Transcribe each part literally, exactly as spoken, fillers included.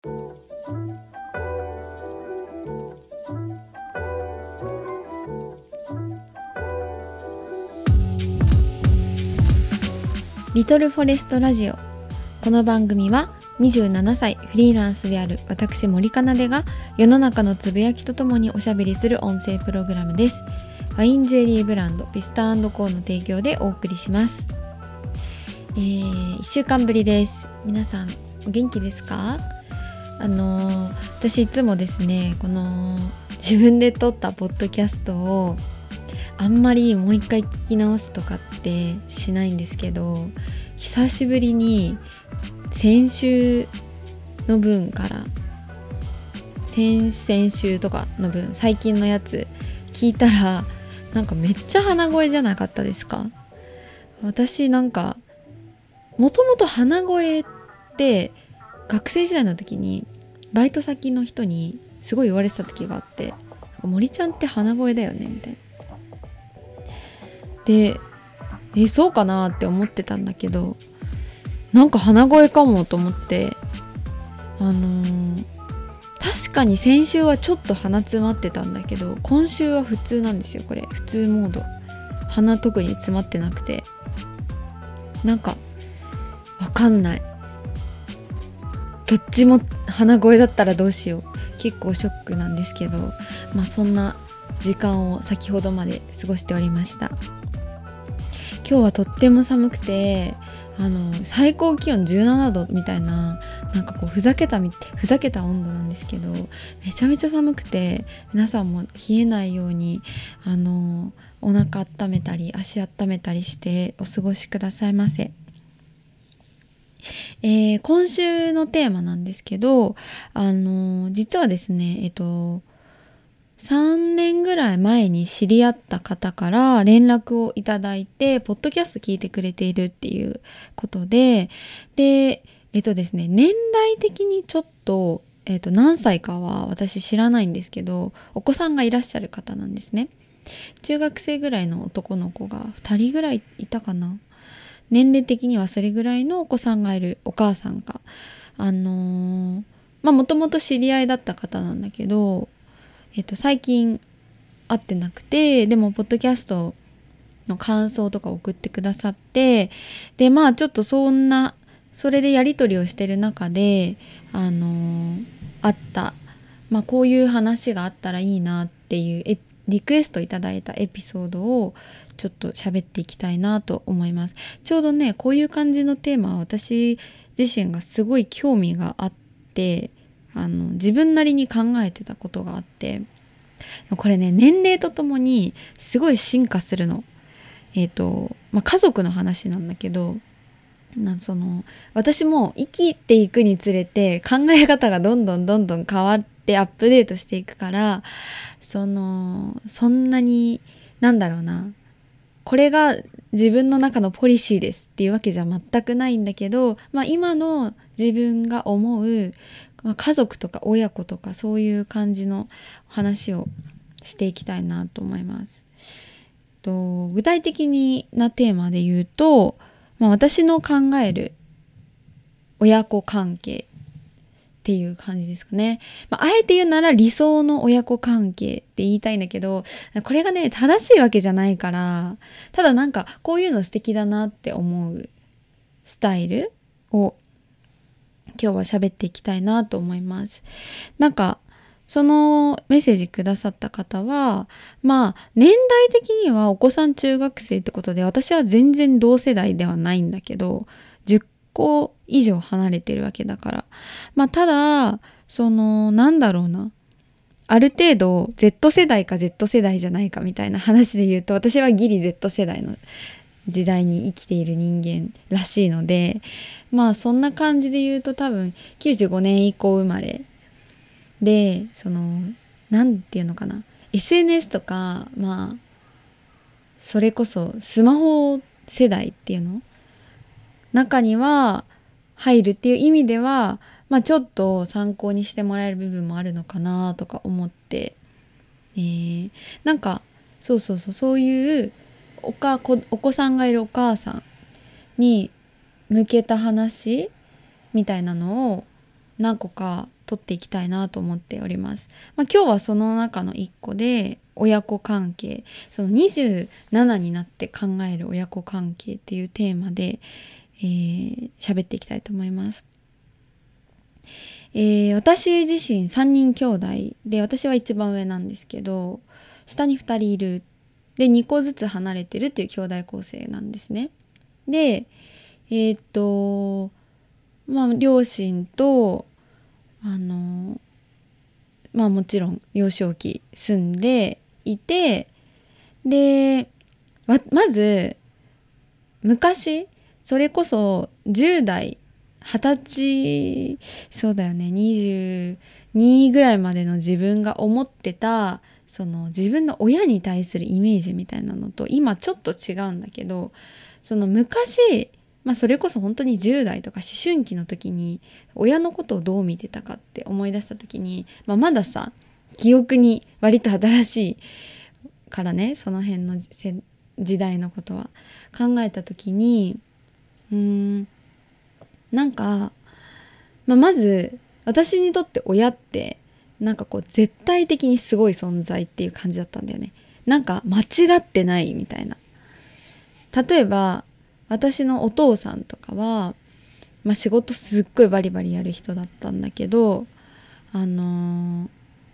リトルフォレストラジオ。この番組はにじゅうななさいフリーランスである私森かなでが世の中のつぶやきとともにおしゃべりする音声プログラムです。ワインジュエリーブランドピスタ&コーの提供でお送りします。えー、いっしゅうかんぶりです。皆さんお元気ですか？あのー、私いつもですね、この自分で撮ったポッドキャストをあんまりもう一回聞き直すとかってしないんですけど、久しぶりに先週の分から先々週とかの分、最近のやつ聞いたら、なんかめっちゃ鼻声じゃなかったですか？私なんかもともと鼻声って学生時代の時にバイト先の人にすごい言われてた時があって、森ちゃんって鼻声だよねみたいな。で、えそうかなって思ってたんだけど、なんか鼻声かもと思って、あのー、確かに先週はちょっと鼻詰まってたんだけど、今週は普通なんですよ。これ普通モード、鼻特に詰まってなくて、なんかわかんない、どっちも鼻声だったらどうしよう、結構ショックなんですけど、まあそんな時間を先ほどまで過ごしておりました。今日はとっても寒くて、あの最高気温じゅうななどみたいな、なんかこうふざけたふざけた温度なんですけど、めちゃめちゃ寒くて、皆さんも冷えないようにあのお腹温めたり足温めたりしてお過ごしくださいませ。えー、今週のテーマなんですけど、あの実はですね、えっとさんねんぐらい前に知り合った方から連絡をいただいて、ポッドキャスト聞いてくれているっていうことで、で、えっとですね、年代的にちょっと、えっと、何歳かは私知らないんですけど、お子さんがいらっしゃる方なんですね。中学生ぐらいの男の子がふたりぐらいいたかな。年齢的にはそれぐらいのお子さんがいるお母さんが、あのー、まあもともと知り合いだった方なんだけど、えっと、最近会ってなくて、でもポッドキャストの感想とか送ってくださって、でまあちょっとそんなそれでやり取りをしてる中で、あのー、あった、まあこういう話があったらいいなっていうリクエストいただいたエピソードをちょっと喋っていきたいなと思います。ちょうどね、こういう感じのテーマは私自身がすごい興味があって、あの自分なりに考えてたことがあって、これね、年齢とともにすごい進化するの。えっと、まあ、家族の話なんだけど、なその私も生きていくにつれて考え方がどんどんどんどん変わってアップデートしていくから、そのそんなになんだろうな、これが自分の中のポリシーですっていうわけじゃ全くないんだけど、まあ、今の自分が思う、まあ、家族とか親子とかそういう感じの話をしていきたいなと思います。と具体的なテーマで言うと、まあ、私の考える親子関係っていう感じですかね。まあ、あえて言うなら理想の親子関係って言いたいんだけど、これがね正しいわけじゃないから、ただなんかこういうの素敵だなって思うスタイルを今日は喋っていきたいなと思います。なんかそのメッセージくださった方は、まあ年代的にはお子さん中学生ってことで、私は全然同世代ではないんだけど、じゅっこ以上離れてるわけだから、まあただそのなんだろうな、ある程度 Z 世代か Z 世代じゃないかみたいな話で言うと、私はギリ Z 世代の時代に生きている人間らしいので、まあそんな感じで言うと多分きゅうじゅうごねん以降生まれで、そのなんていうのかな、 エスエヌエス とか、まあそれこそスマホ世代っていうの中には入るっていう意味では、まあちょっと参考にしてもらえる部分もあるのかなとか思って、えー、なんかそうそうそう、そういうおかこお子さんがいるお母さんに向けた話みたいなのを何個か取っていきたいなと思っております。まあ、今日はその中のいっこで親子関係、そのにじゅうななになって考える親子関係っていうテーマでえー、喋っていきたいと思います。えー、私自身さんにん兄弟で、私は一番上なんですけど、下にふたりいる。で、にこずつ離れてるっていう兄弟構成なんですね。で、えー、っと、まあ、両親と、あの、まあもちろん幼少期住んでいて、で、まず、昔、それこそじゅう代、はたち、そうだよね、にじゅうにぐらいまでの自分が思ってた、その自分の親に対するイメージみたいなのと今ちょっと違うんだけど、その昔、まあそれこそ本当にじゅう代とか思春期の時に親のことをどう見てたかって思い出した時に、まあ、まださ、記憶に割と新しいからね、その辺の時代のことは考えた時に、うーんなんか、まあ、まず私にとって親ってなんかこう絶対的にすごい存在っていう感じだったんだよね。なんか間違ってないみたいな。例えば私のお父さんとかは、まあ、仕事すっごいバリバリやる人だったんだけど、あのー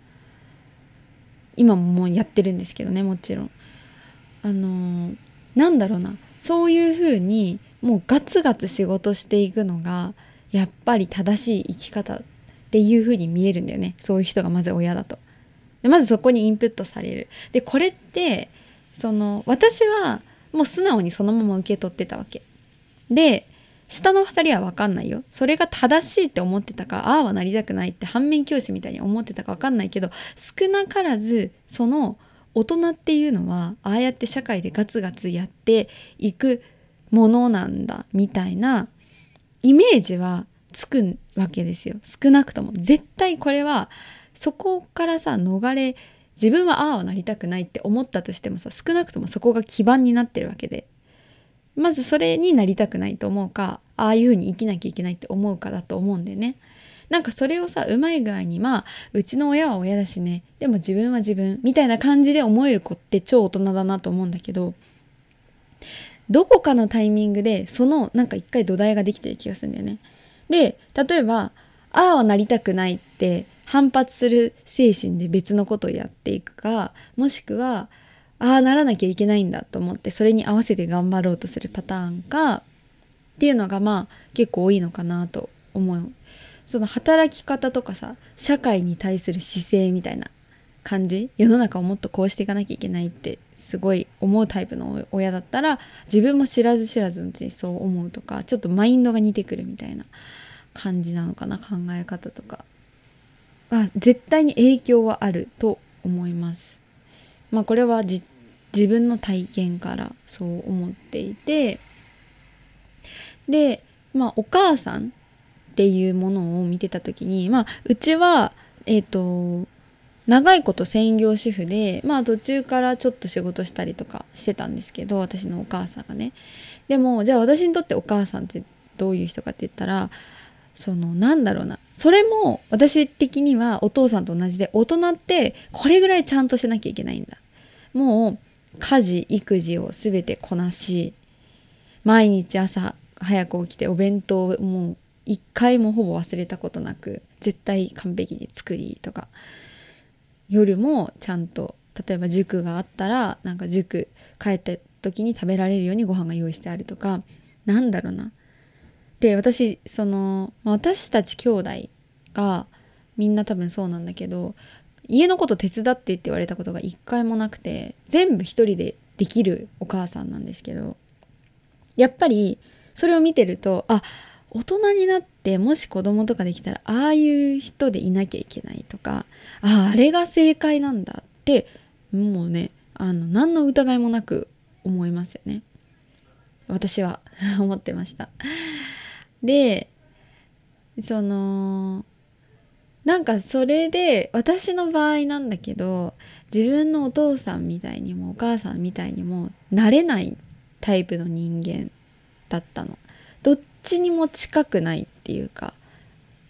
今ももうやってるんですけどね、もちろん。あのーなんだろうな、そういう風にもうガツガツ仕事していくのがやっぱり正しい生き方っていう風に見えるんだよね。そういう人がまず親だと。でまずそこにインプットされる。でこれってその私はもう素直にそのまま受け取ってたわけで、下の二人は分かんないよ。それが正しいって思ってたか、ああはなりたくないって反面教師みたいに思ってたか分かんないけど、少なからずその大人っていうのはああやって社会でガツガツやっていくものなんだみたいなイメージはつくわけですよ。少なくとも絶対これはそこからさ逃れ、自分はああはなりたくないって思ったとしてもさ、少なくともそこが基盤になってるわけで、まずそれになりたくないと思うか、ああいう風に生きなきゃいけないって思うかだと思うんだよね。なんかそれをさ、うまい具合に、まあうちの親は親だしね、でも自分は自分みたいな感じで思える子って超大人だなと思うんだけど、どこかのタイミングでそのなんか一回土台ができてる気がするんだよね。で、例えばああはなりたくないって反発する精神で別のことをやっていくか、もしくはああならなきゃいけないんだと思ってそれに合わせて頑張ろうとするパターンかっていうのがまあ結構多いのかなと思う。その働き方とかさ、社会に対する姿勢みたいな感じ、世の中をもっとこうしていかなきゃいけないってすごい思うタイプの親だったら、自分も知らず知らずのうちにそう思うとか、ちょっとマインドが似てくるみたいな感じなのかな、考え方とかあ絶対に影響はあると思います。まあこれはじ自分の体験からそう思っていて、でまあお母さんっていうものを見てた時に、まあうちはえっと長いこと専業主婦で、まあ途中からちょっと仕事したりとかしてたんですけど、私のお母さんがね。でもじゃあ私にとってお母さんってどういう人かって言ったら、そのなんだろうな、それも私的にはお父さんと同じで、大人ってこれぐらいちゃんとしなきゃいけないんだ。もう家事育児をすべてこなし、毎日朝早く起きてお弁当をもう一回もほぼ忘れたことなく絶対完璧に作りとか、夜もちゃんと例えば塾があったらなんか塾帰った時に食べられるようにご飯が用意してあるとか、なんだろうな。で私その私たち兄弟がみんな多分そうなんだけど、家のこと手伝ってって言われたことが一回もなくて、全部一人でできるお母さんなんですけど、やっぱりそれを見てると、あ、大人になってもし子供とかできたらああいう人でいなきゃいけないとか、あああれが正解なんだってもうね、あの何の疑いもなく思いますよね。私は思ってました。で、そのなんかそれで私の場合なんだけど、自分のお父さんみたいにもお母さんみたいにもなれないタイプの人間だったの。どっちにも近くないっていうか、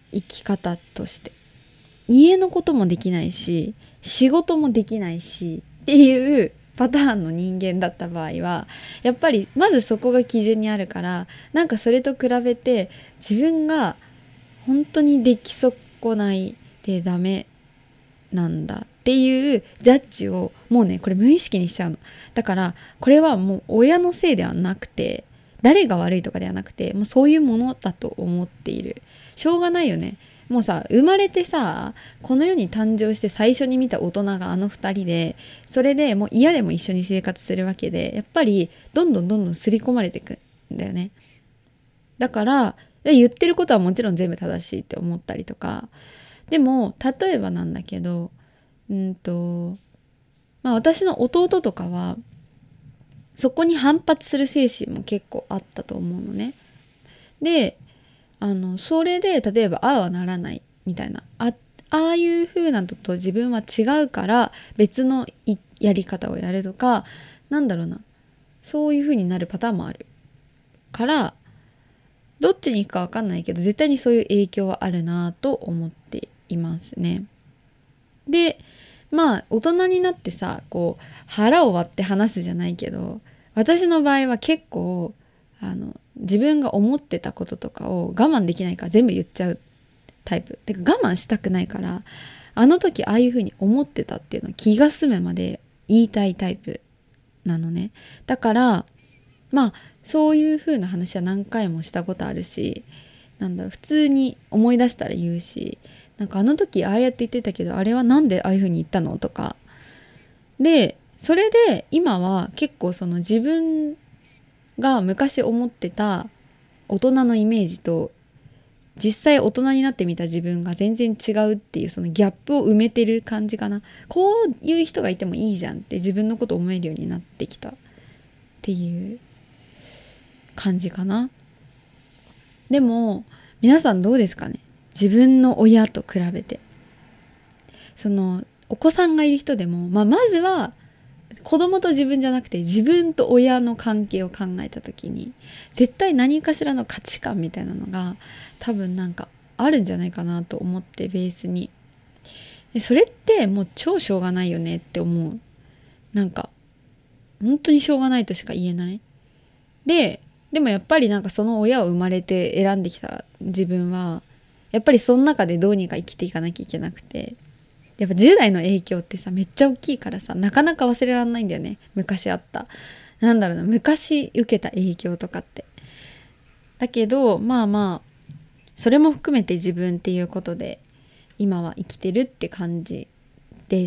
生き方として。家のこともできないし、仕事もできないしっていうパターンの人間だった場合は、やっぱりまずそこが基準にあるから、なんかそれと比べて自分が本当にでき損ないでダメなんだっていうジャッジをもうね、これ無意識にしちゃうの。だからこれはもう親のせいではなくて、誰が悪いとかではなくて、もうそういうものだと思っている。しょうがないよね。もうさ、生まれてさ、この世に誕生して最初に見た大人があの二人で、それでもう嫌でも一緒に生活するわけで、やっぱりどんどんどんどん刷り込まれていくんだよね。だから言ってることはもちろん全部正しいって思ったりとか、でも例えばなんだけど、うんとまあ私の弟とかはそこに反発する精神も結構あったと思うのね。で、あのそれで例えばああはならないみたいな、あああいう風なのと自分は違うから別のやり方をやるとか、なんだろうな、そういう風になるパターンもあるから、どっちに行くか分かんないけど絶対にそういう影響はあるなと思っていますね。で、まあ大人になってさ、こう腹を割って話すじゃないけど、私の場合は結構あの自分が思ってたこととかを我慢できないから全部言っちゃうタイプ。てか我慢したくないから、あの時ああいう風に思ってたっていうのを気が済むまで言いたいタイプなのね。だからまあそういう風な話は何回もしたことあるし、なんだろう、普通に思い出したら言うし、なんかあの時ああやって言ってたけどあれはなんでああいう風に言ったのとかで、それで今は結構その自分が昔思ってた大人のイメージと実際大人になってみた自分が全然違うっていう、そのギャップを埋めてる感じかな。こういう人がいてもいいじゃんって自分のこと思えるようになってきたっていう感じかな。でも皆さんどうですかね、自分の親と比べて。そのお子さんがいる人でも、まあ、まずは子供と自分じゃなくて自分と親の関係を考えた時に絶対何かしらの価値観みたいなのが多分なんかあるんじゃないかなと思って、ベースに。でそれってもう超しょうがないよねって思う。なんか本当にしょうがないとしか言えない。ででもやっぱりなんかその親を生まれて選んできた自分はやっぱりその中でどうにか生きていかなきゃいけなくて、やっぱじゅう代の影響ってさめっちゃ大きいからさ、なかなか忘れられないんだよね。昔あったなんだろうな、昔受けた影響とかって。だけどまあまあそれも含めて自分っていうことで今は生きてるって感じです。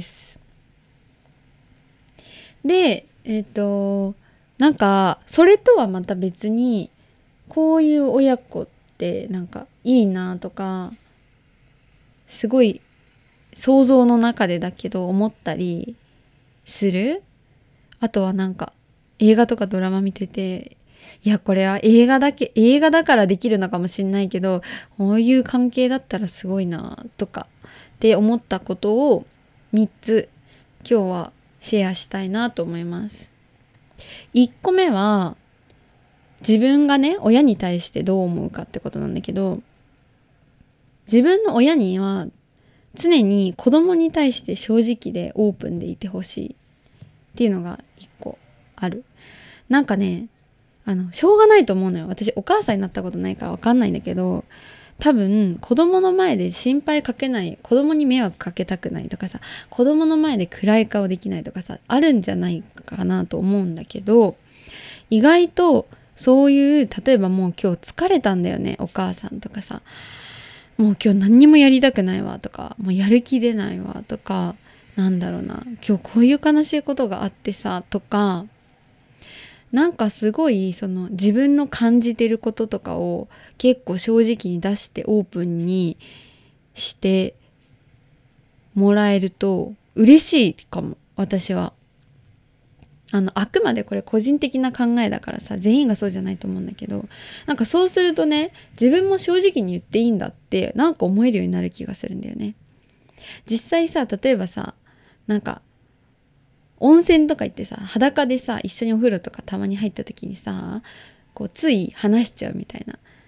でえっとなんかそれとはまた別に、こういう親子ってなんかいいなとか、すごい想像の中でだけど思ったりする。あとはなんか映画とかドラマ見てて、いやこれは映画だけ映画だからできるのかもしんないけど、こういう関係だったらすごいなとかって思ったことをみっつ今日はシェアしたいなと思います。いっこめは自分がね親に対してどう思うかってことなんだけど、自分の親には常に子供に対して正直でオープンでいてほしいっていうのが一個ある。なんかね、あのしょうがないと思うのよ。私お母さんになったことないからわかんないんだけど、多分子供の前で心配かけない、子供に迷惑かけたくないとかさ、子供の前で暗い顔できないとかさ、あるんじゃないかなと思うんだけど、意外とそういう、例えばもう今日疲れたんだよねお母さんとかさ、もう今日何にもやりたくないわとか、もうやる気出ないわとか、なんだろうな、今日こういう悲しいことがあってさとか、なんかすごいその自分の感じてることとかを結構正直に出してオープンにしてもらえると嬉しいかも、私は。あのあくまでこれ個人的な考えだからさ、全員がそうじゃないと思うんだけど、なんかそうするとね、自分も正直に言っていいんだってなんか思えるようになる気がするんだよね。実際さ、例えばさ、なんか温泉とか行ってさ、裸でさ一緒にお風呂とかたまに入った時にさ、こうつい話しちゃうみたいな、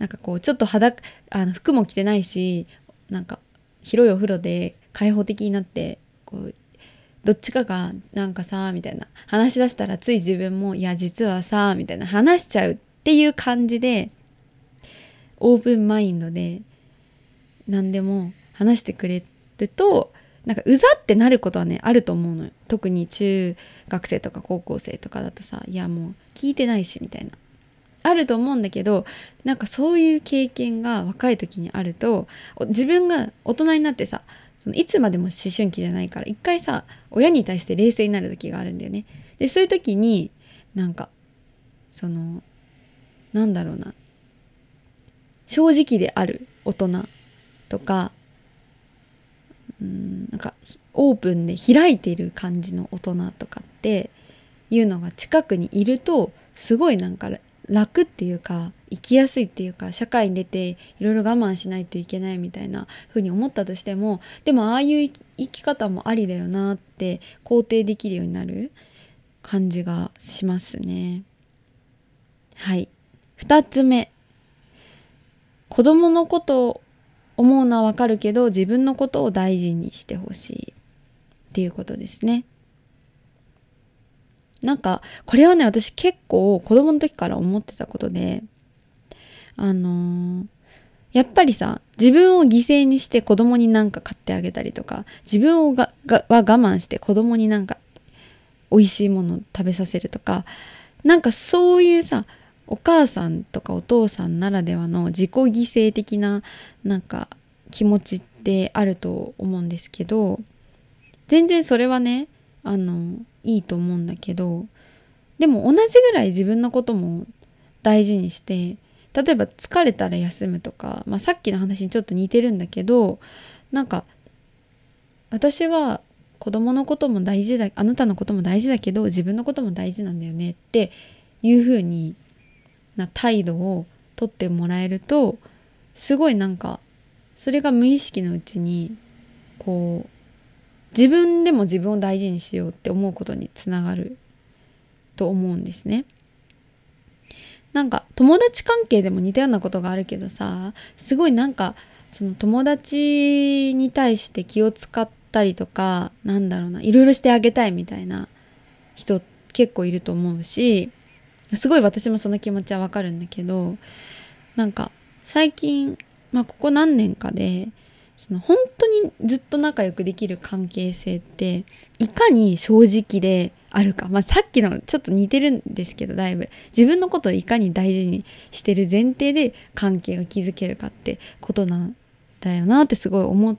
なんかこうちょっと裸あの服も着てないし、なんか広いお風呂で開放的になってこうどっちかがなんかさみたいな話し出したら、つい自分もいや実はさみたいな話しちゃうっていう感じで、オープンマインドで何でも話してくれると、なんかうざってなることはねあると思うのよ。特に中学生とか高校生とかだとさ、いやもう聞いてないしみたいなあると思うんだけど、なんかそういう経験が若い時にあると、自分が大人になってさ、そのいつまでも思春期じゃないから、一回さ親に対して冷静になる時があるんだよね。でそういう時になんかそのなんだろうな、正直である大人とか、うーんなんかオープンで開いている感じの大人とかっていうのが近くにいると、すごいなんか楽っていうか生きやすいっていうか、社会に出ていろいろ我慢しないといけないみたいな風に思ったとしても、でもああいう生き、生き方もありだよなって肯定できるようになる感じがしますね。はい。二つ目、子供のことを思うのはわかるけど自分のことを大事にしてほしいっていうことですね。なんかこれはね、私結構子供の時から思ってたことで、あのーやっぱりさ、自分を犠牲にして子供になんか買ってあげたりとか、自分をががは我慢して子供になんか美味しいものを食べさせるとか、なんかそういうさ、お母さんとかお父さんならではの自己犠牲的ななんか気持ちってあると思うんですけど、全然それはね、あのいいと思うんだけど、でも同じぐらい自分のことも大事にして、例えば疲れたら休むとか、まあ、さっきの話にちょっと似てるんだけど、なんか私は子供のことも大事だ、あなたのことも大事だけど自分のことも大事なんだよねっていう風にな態度をとってもらえると、すごいなんかそれが無意識のうちにこう自分でも自分を大事にしようって思うことにつながると思うんですね。なんか友達関係でも似たようなことがあるけどさ、すごいなんかその友達に対して気を使ったりとか、なんだろうな、いろいろしてあげたいみたいな人結構いると思うし、すごい私もその気持ちはわかるんだけど、なんか最近、まあここ何年かでその本当にずっと仲良くできる関係性っていかに正直であるか、まあ、さっきのちょっと似てるんですけど、だいぶ自分のことをいかに大事にしてる前提で関係が築けるかってことなんだよなってすごい思って、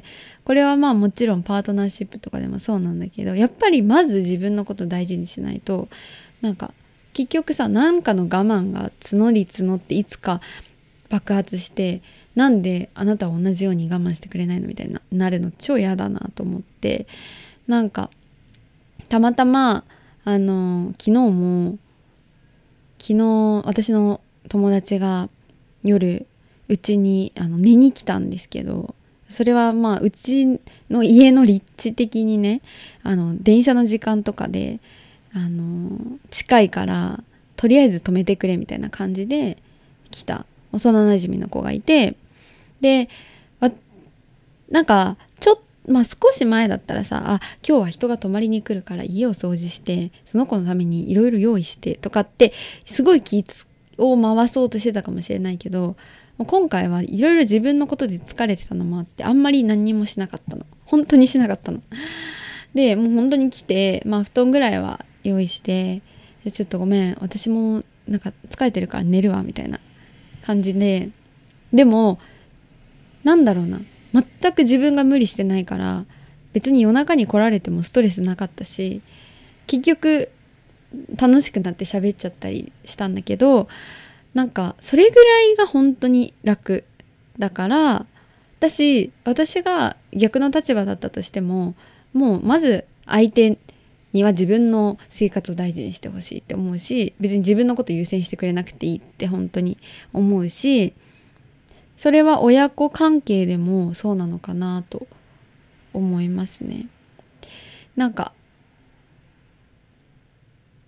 これはまあもちろんパートナーシップとかでもそうなんだけど、やっぱりまず自分のことを大事にしないと、なんか結局さ、なんかの我慢が募り募っていつか爆発して、なんであなたは同じように我慢してくれないのみたいななるの超嫌だなと思って、なんかたまたまあの昨日も昨日私の友達が夜うちにあの寝に来たんですけど、それはまあうちの家の立地的にね、あの電車の時間とかであの近いからとりあえず止めてくれみたいな感じで来た幼馴染の子がいて、でなんかちょっとまあ少し前だったらさ、あ今日は人が泊まりに来るから家を掃除してその子のためにいろいろ用意してとかってすごい気を回そうとしてたかもしれないけど、今回はいろいろ自分のことで疲れてたのもあってあんまり何にもしなかったの。本当にしなかったの。でもう本当に来て、まあ布団ぐらいは用意して、ちょっとごめん私もなんか疲れてるから寝るわみたいな感じで、でもなんだろうな、全く自分が無理してないから別に夜中に来られてもストレスなかったし、結局楽しくなって喋っちゃったりしたんだけど、なんかそれぐらいが本当に楽だから、私私が逆の立場だったとしても、もうまず相手には自分の生活を大事にしてほしいって思うし、別に自分のこと優先してくれなくていいって本当に思うし、それは親子関係でもそうなのかなと思いますね。なんか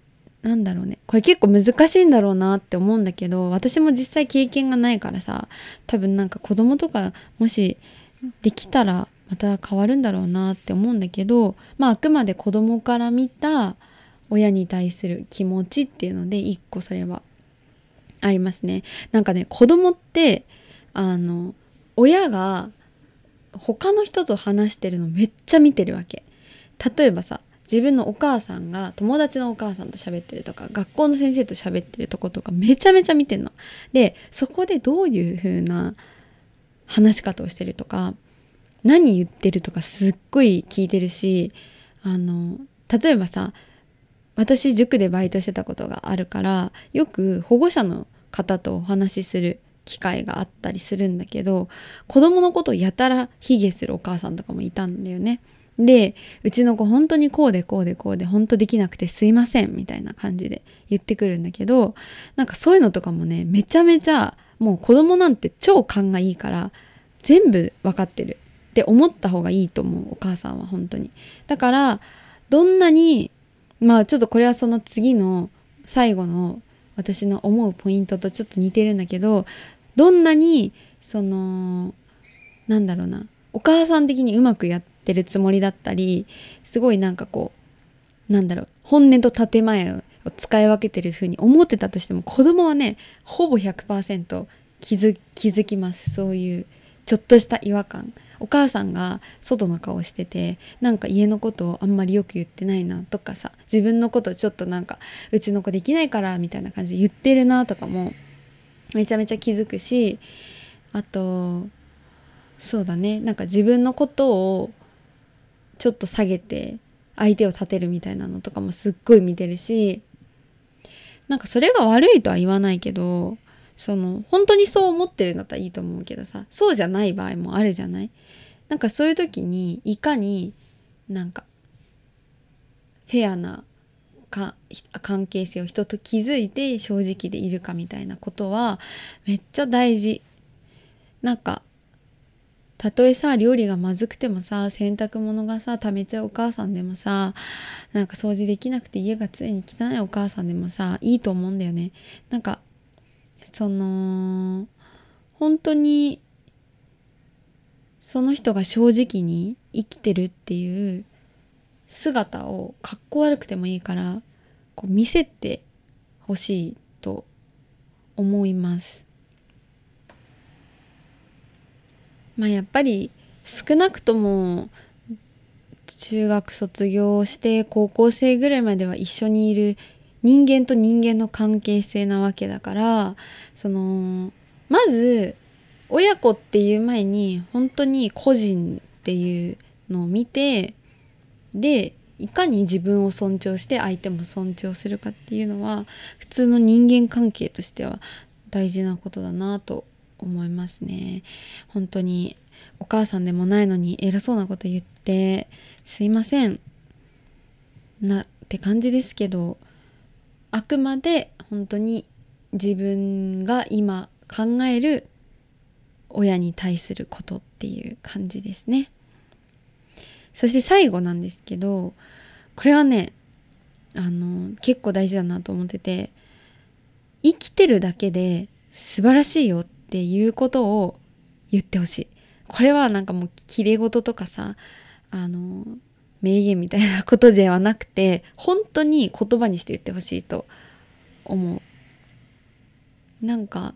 なんだろうね、これ結構難しいんだろうなって思うんだけど、私も実際経験がないからさ、多分なんか子供とかもしできたらまた変わるんだろうなって思うんだけど、まああくまで子供から見た親に対する気持ちっていうので一個それはありますね。なんかね、子供ってあの親が他の人と話してるのめっちゃ見てるわけ。例えばさ、自分のお母さんが友達のお母さんと喋ってるとか、学校の先生と喋ってるとことかめちゃめちゃ見てんの。で、そこでどういう風な話し方をしてるとか、何言ってるとかすっごい聞いてるし、あの、例えばさ、私塾でバイトしてたことがあるから、よく保護者の方とお話しする機会があったりするんだけど、子供のことをやたら卑下するお母さんとかもいたんだよね。で、うちの子本当にこうでこうでこうで本当できなくてすいませんみたいな感じで言ってくるんだけど、なんかそういうのとかもね、めちゃめちゃもう子供なんて超勘がいいから全部わかってるって思った方がいいと思う、お母さんは本当に。だからどんなに、まあちょっとこれはその次の最後の私の思うポイントとちょっと似てるんだけど、どんなにそのなんだろうな、お母さん的にうまくやってるつもりだったり、すごいなんかこうなんだろう、本音と建前を使い分けてる風に思ってたとしても、子供はねほぼ ひゃくパーセント 気づ気づきます。そういうちょっとした違和感。お母さんが外の顔してて、なんか家のことをあんまりよく言ってないなとかさ、自分のことちょっとなんかうちの子できないからみたいな感じで言ってるなとかもめちゃめちゃ気づくし、あとそうだね、なんか自分のことをちょっと下げて相手を立てるみたいなのとかもすっごい見てるし、なんかそれが悪いとは言わないけど、その本当にそう思ってるんだったらいいと思うけどさ、そうじゃない場合もあるじゃない。なんかそういう時にいかになんかフェアなか関係性を人と築いて正直でいるかみたいなことはめっちゃ大事。なんかたとえさ、料理がまずくてもさ、洗濯物がさ溜めちゃうお母さんでもさ、なんか掃除できなくて家が常に汚いお母さんでもさ、いいと思うんだよね。なんかその本当にその人が正直に生きてるっていう姿をかっこ悪くてもいいからこう見せてほしいと思います。まあやっぱり少なくとも中学卒業して高校生ぐらいまでは一緒にいる人間と人間の関係性なわけだから、そのまず親子っていう前に本当に個人っていうのを見て、でいかに自分を尊重して相手も尊重するかっていうのは普通の人間関係としては大事なことだなと思いますね。本当にお母さんでもないのに偉そうなこと言ってすいませんなって感じですけど、あくまで本当に自分が今考える親に対することっていう感じですね。そして最後なんですけど、これはねあの結構大事だなと思ってて、生きてるだけで素晴らしいよっていうことを言ってほしい。これはなんかもう綺麗事とかさ、あの名言みたいなことではなくて、本当に言葉にして言ってほしいと思う。なんか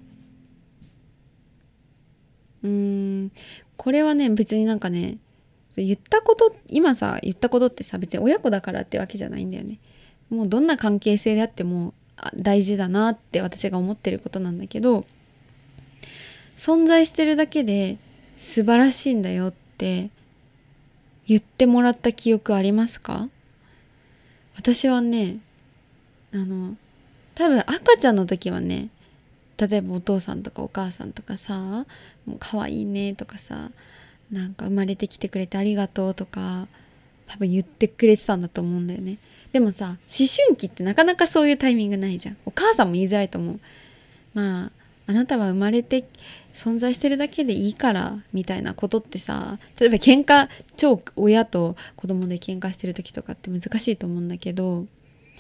うーんこれはね別になんかね、言ったこと今さ言ったことってさ別に親子だからってわけじゃないんだよね。もうどんな関係性であっても大事だなって私が思ってることなんだけど、存在してるだけで素晴らしいんだよって言ってもらった記憶ありますか？私はね、あの多分赤ちゃんの時はね、例えばお父さんとかお母さんとかさ、もう可愛いねとかさ、なんか生まれてきてくれてありがとうとか多分言ってくれてたんだと思うんだよね。でもさ、思春期ってなかなかそういうタイミングないじゃん。お母さんも言いづらいと思う。まああなたは生まれて存在してるだけでいいからみたいなことってさ、例えば喧嘩超親と子供で喧嘩してる時とかって難しいと思うんだけど、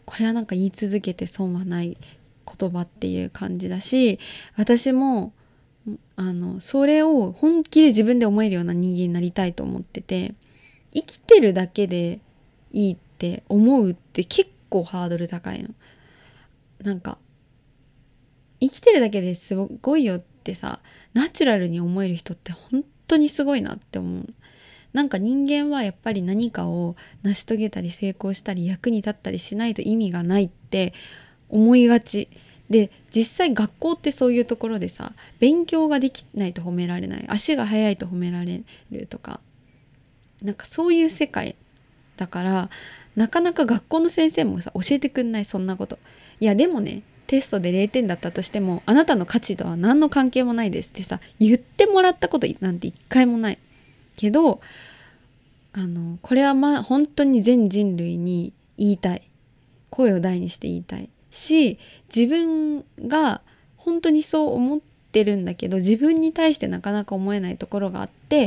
これはなんか言い続けて損はない言葉っていう感じだし、私もあのそれを本気で自分で思えるような人間になりたいと思ってて、生きてるだけでいいって思うって結構ハードル高いの。なんか生きてるだけですごいよってさ、ナチュラルに思える人って本当にすごいなって思う。なんか人間はやっぱり何かを成し遂げたり成功したり役に立ったりしないと意味がないって思いがちで、実際学校ってそういうところでさ、勉強ができないと褒められない、足が速いと褒められるとか、なんかそういう世界だから、なかなか学校の先生もさ教えてくんない、そんなこと。いやでもね、テストでれいてんだったとしてもあなたの価値とは何の関係もないですってさ言ってもらったことなんて一回もないけど、あのこれはまあ本当に全人類に言いたい、声を大にして言いたいし、自分が本当にそう思ってるんだけど自分に対してなかなか思えないところがあって、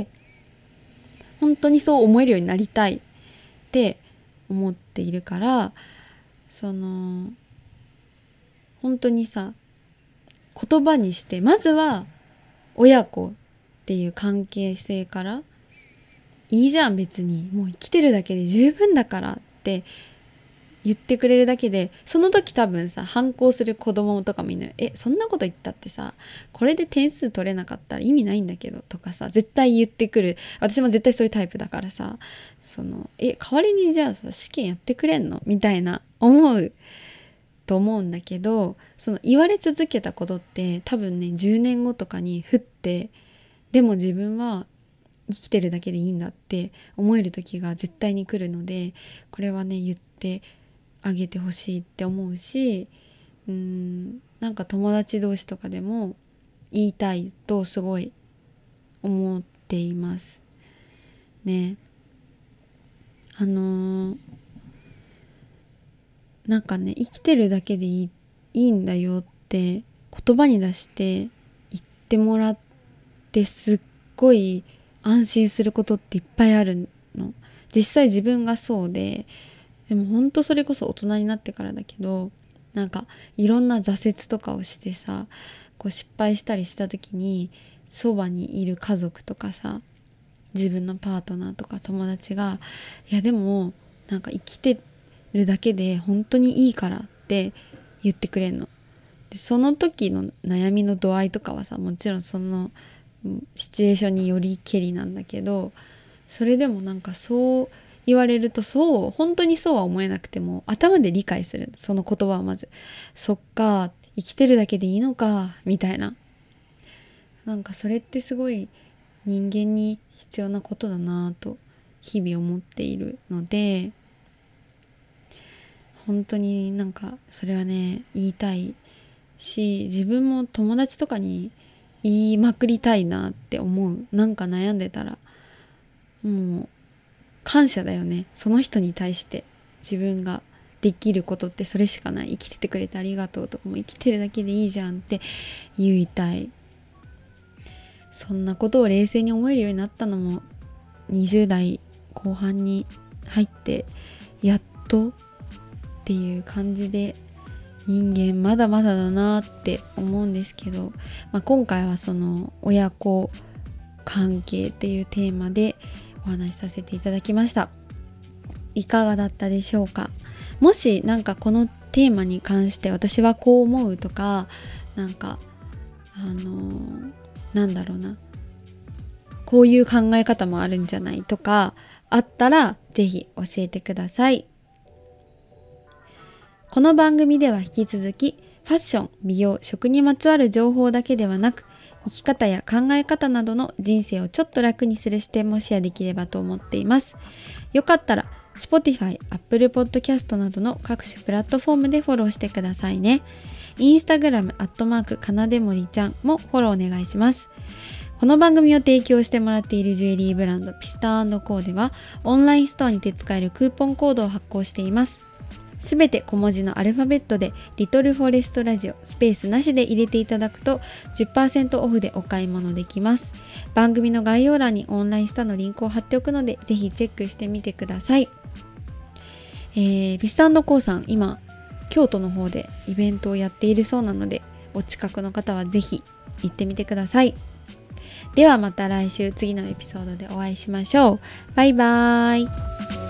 本当にそう思えるようになりたいって思っているから、その本当にさ言葉にして、まずは親子っていう関係性から、いいじゃん別にもう生きてるだけで十分だからって言ってくれるだけで、その時多分さ反抗する子供とかみんな、えそんなこと言ったってさこれで点数取れなかったら意味ないんだけどとかさ絶対言ってくる。私も絶対そういうタイプだからさ、そのえ代わりにじゃあさ試験やってくれんのみたいな思うと思うんだけど、その言われ続けたことって多分ねじゅうねんごとかにふって、でも自分は生きてるだけでいいんだって思える時が絶対に来るので、これはね言ってあげてほしいって思うし、うーんなんか友達同士とかでも言いたいとすごい思っていますね。あのーなんかね生きてるだけでいい、いいんだよって言葉に出して言ってもらってすっごい安心することっていっぱいあるの。実際自分がそうで、でもほんとそれこそ大人になってからだけど、なんかいろんな挫折とかをしてさ、こう失敗したりした時にそばにいる家族とかさ、自分のパートナーとか友達が、いやでもなんか生きてるだけで本当にいいからって言ってくれんの。でその時の悩みの度合いとかはさ、もちろんそのシチュエーションによりけりなんだけど、それでもなんかそう言われると、そう本当にそうは思えなくても頭で理解する、その言葉をまず、そっか生きてるだけでいいのかみたいな、なんかそれってすごい人間に必要なことだなと日々思っているので、本当になんかそれはね言いたいし、自分も友達とかに言いまくりたいなって思う。なんか悩んでたらもう感謝だよね、その人に対して。自分ができることってそれしかない。生きててくれてありがとうとかも、生きてるだけでいいじゃんって言いたい。そんなことを冷静に思えるようになったのもにじゅう代後半に入ってやっとっていう感じで、人間まだまだだなって思うんですけど、まあ、今回はその親子関係っていうテーマでお話しさせていただきました。いかがだったでしょうか。もしなんかこのテーマに関して私はこう思うとか、なんかあのー、なんだろうな、こういう考え方もあるんじゃないとかあったらぜひ教えてください。この番組では引き続きファッション、美容、食にまつわる情報だけではなく、生き方や考え方などの人生をちょっと楽にする視点もシェアできればと思っています。よかったら Spotify、Apple Podcast などの各種プラットフォームでフォローしてくださいね。インスタグラムアットマークかなでもりちゃんもフォローお願いします。この番組を提供してもらっているジュエリーブランドピスター&コーではオンラインストアにて使えるクーポンコードを発行しています。すべて小文字のアルファベットでリトルフォレストラジオスペースなしで入れていただくと じゅっパーセント オフでお買い物できます。番組の概要欄にオンラインストアのリンクを貼っておくのでぜひチェックしてみてください。えー、ピスター&コーさん今京都の方でイベントをやっているそうなので、お近くの方はぜひ行ってみてください。ではまた来週次のエピソードでお会いしましょう。バイバーイ。